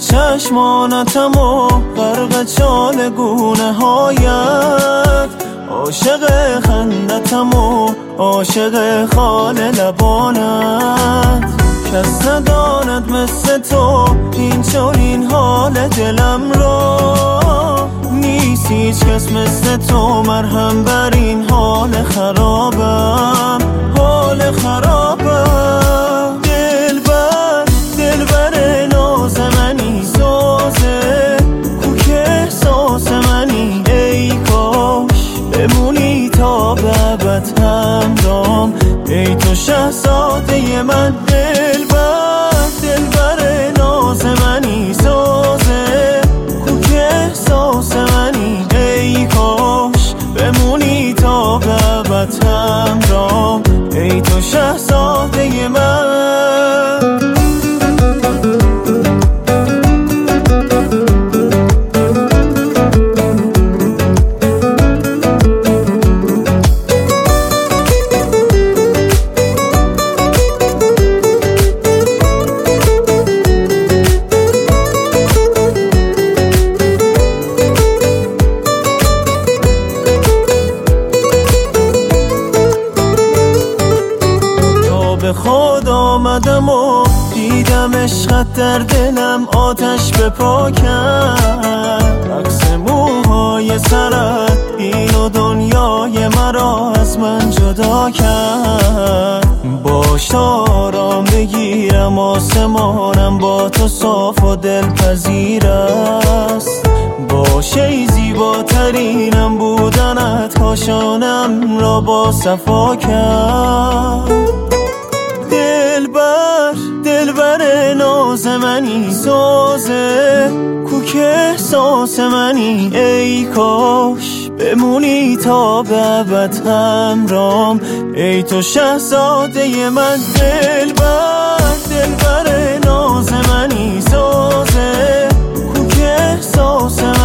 چشمانتم و غرق چالگونه هایت، عاشق خندتم و عاشق خال لبانت. کس نداند مثل تو این چنین حال دلم را، نیست هیچ کس مثل تو مرهم بر این حال خرابم، حال خرابم. دلبر ناز منی، سازه کوک احساس منی، ای کاش بمونی تا به ابد همرام، ای تو شهزاده من. دلبر ناز منی، سازه کوک احساس منی، ای کاش بمونی تا به ابد همرام، ای تو شهزاده من. به خود آمدم و دیدم عشقت در دلم آتش به پا کرد، عکس موهای سرت این و دنیای مرا از من جدا کرد. باش آرام بگیرم، آسمانم با تو صاف و دلپذیر است، باشه ای زیباترینم بودنت کاشانم را با صفا کرد. دلبر ناز منی، سازه کوک احساس منی، ای کاش بمونی تا به ابد همرام، ای تو شهزاده من. دلبر ناز منی، سازه کوک احساس